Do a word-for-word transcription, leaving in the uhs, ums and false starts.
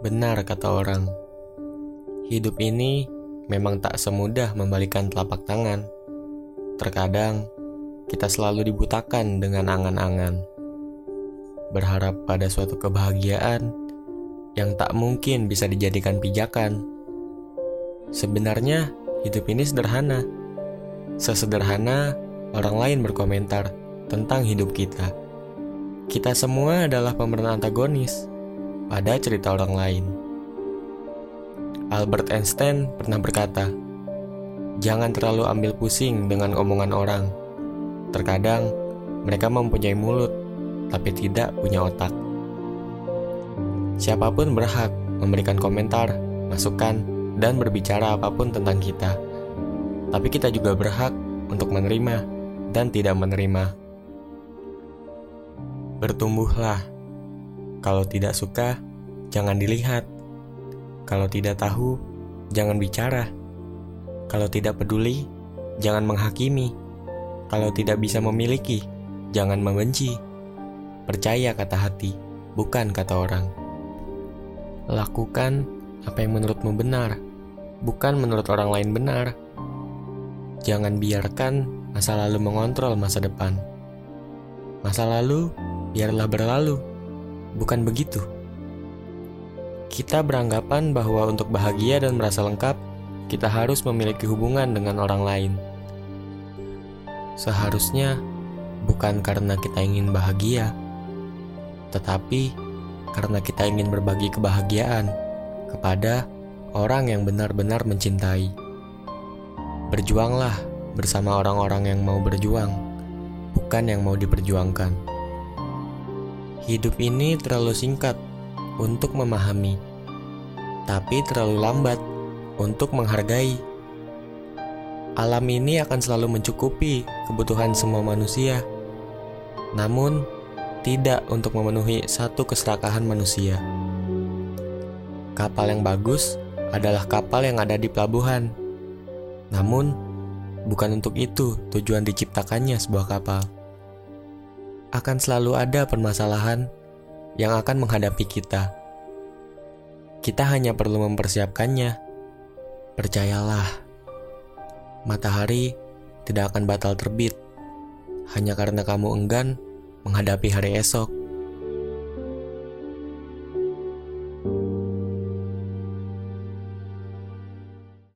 Benar kata orang, hidup ini memang tak semudah membalikan telapak tangan. Terkadang kita selalu dibutakan dengan angan-angan, berharap pada suatu kebahagiaan yang tak mungkin bisa dijadikan pijakan. Sebenarnya hidup ini sederhana, sesederhana orang lain berkomentar tentang hidup kita. Kita semua adalah pemeran antagonis pada cerita orang lain. Albert Einstein pernah berkata, "Jangan terlalu ambil pusing dengan omongan orang. Terkadang mereka mempunyai mulut, tapi tidak punya otak." Siapapun berhak memberikan komentar, masukan, dan berbicara apapun tentang kita. Tapi kita juga berhak untuk menerima dan tidak menerima. Bertumbuhlah. Kalau tidak suka, jangan dilihat. Kalau tidak tahu, jangan bicara. Kalau tidak peduli, jangan menghakimi. Kalau tidak bisa memiliki, jangan membenci. Percaya kata hati, bukan kata orang. Lakukan apa yang menurutmu benar, bukan menurut orang lain benar. Jangan biarkan masa lalu mengontrol masa depan. Masa lalu, biarlah berlalu. Bukan begitu. Kita beranggapan bahwa untuk bahagia dan merasa lengkap, kita harus memiliki hubungan dengan orang lain. Seharusnya bukan karena kita ingin bahagia, tetapi karena kita ingin berbagi kebahagiaan kepada orang yang benar-benar mencintai. Berjuanglah bersama orang-orang yang mau berjuang, bukan yang mau diperjuangkan. Hidup ini terlalu singkat untuk memahami, tapi terlalu lambat untuk menghargai. Alam ini akan selalu mencukupi kebutuhan semua manusia, namun tidak untuk memenuhi satu keserakahan manusia. Kapal yang bagus adalah kapal yang ada di pelabuhan, namun bukan untuk itu tujuan diciptakannya sebuah kapal. Akan selalu ada permasalahan yang akan menghadapi kita. Kita hanya perlu mempersiapkannya. Percayalah, matahari tidak akan batal terbit hanya karena kamu enggan menghadapi hari esok.